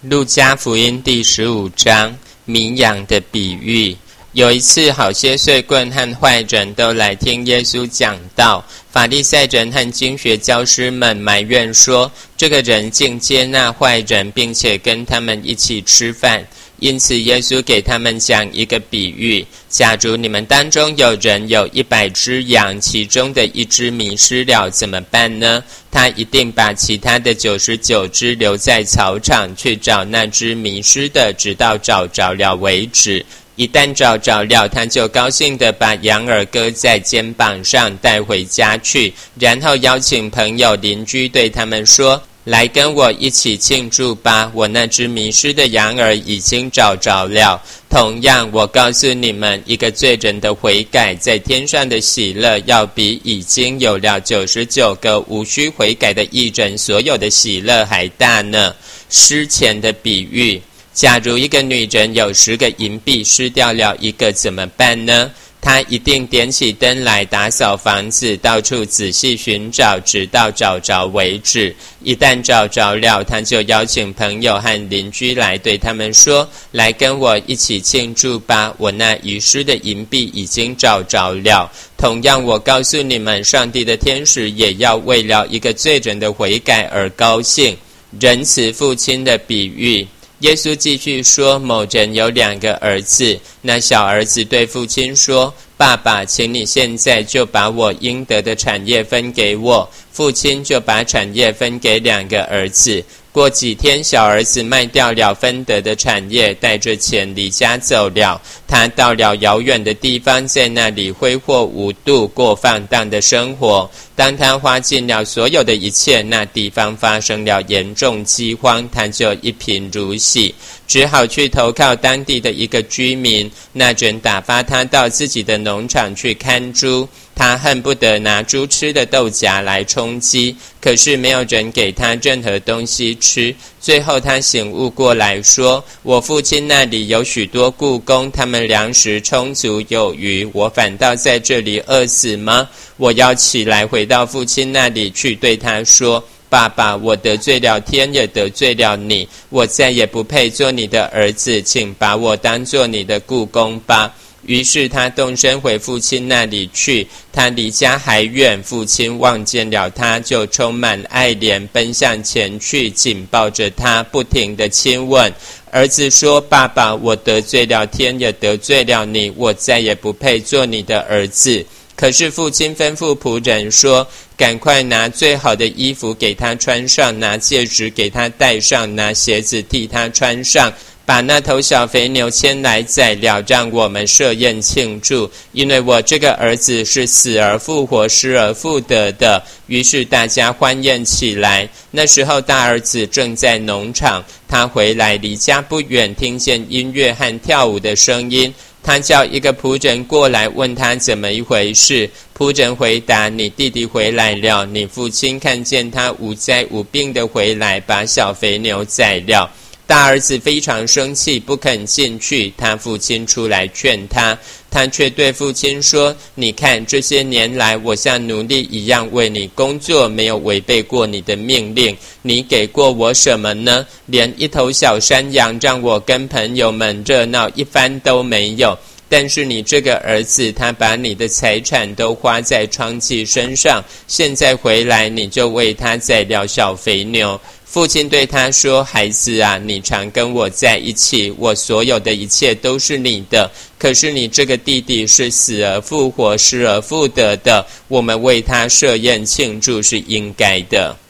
路加福音第15章，迷羊的比喻。有一次，好些税棍和坏人都来听耶稣讲道，法利赛人和经学教师们埋怨说，这个人竟接纳坏人，并且跟他们一起吃饭。因此耶稣给他们讲一个比喻，假如你们当中有人有100只羊，其中的一只迷失了，怎么办呢？他一定把其他的99只留在草场，去找那只迷失的，直到找着了为止。一旦找着了，他就高兴地把羊儿搁在肩膀上带回家去，然后邀请朋友邻居，对他们说，来跟我一起庆祝吧，我那只迷失的羊儿已经找着了。同样，我告诉你们，一个罪人的悔改，在天上的喜乐，要比已经有了99个无需悔改的义人所有的喜乐还大呢。失钱的比喻，假如一个女人有10个银币，失掉了一个，怎么办呢？她一定点起灯来打扫房子，到处仔细寻找，直到找着为止。一旦找着了，她就邀请朋友和邻居来，对他们说，来跟我一起庆祝吧，我那遗失的银币已经找着了。同样，我告诉你们，上帝的天使也要为了一个罪人的悔改而高兴。仁慈父亲的比喻，耶稣继续说，某人有2个儿子，那小儿子对父亲说，爸爸，请你现在就把我应得的产业分给我。父亲就把产业分给2个儿子。过几天，小儿子卖掉了分得的产业，带着钱离家走了。他到了遥远的地方，在那里挥霍无度，过放荡的生活。当他花尽了所有的一切，那地方发生了严重饥荒，他就一贫如洗，只好去投靠当地的一个居民。那人打发他到自己的农场去看猪，他恨不得拿猪吃的豆荚来充饥，可是没有人给他任何东西吃。最后他醒悟过来说，我父亲那里有许多雇工，他们粮食充足有余，我反倒在这里饿死吗？我要起来回到父亲那里去，对他说，爸爸，我得罪了天，也得罪了你，我再也不配做你的儿子，请把我当做你的雇工吧。于是他动身回父亲那里去，他离家还远，父亲望见了他，就充满爱怜，奔向前去，紧抱着他，不停地亲吻。儿子说，爸爸，我得罪了天，也得罪了你，我再也不配做你的儿子。可是父亲吩咐仆人说，赶快拿最好的衣服给他穿上，拿戒指给他戴上，拿鞋子替他穿上，把那头小肥牛牵来宰了，让我们设宴庆祝，因为我这个儿子是死而复活，失而复得的。于是大家欢宴起来。那时候大儿子正在农场，他回来离家不远，听见音乐和跳舞的声音，他叫一个仆人过来，问他怎么一回事。仆人回答，你弟弟回来了，你父亲看见他无灾无病的回来，把小肥牛宰了。大儿子非常生气，不肯进去。他父亲出来劝他，他却对父亲说，你看，这些年来我像奴隶一样为你工作，没有违背过你的命令。你给过我什么呢？连一头小山羊让我跟朋友们热闹一番都没有。但是你这个儿子，他把你的财产都花在娼妓身上，现在回来你就为他宰了小肥牛。父亲对他说，孩子啊，你常跟我在一起，我所有的一切都是你的。可是你这个弟弟是死而复活，失而复得的，我们为他设宴庆祝是应该的。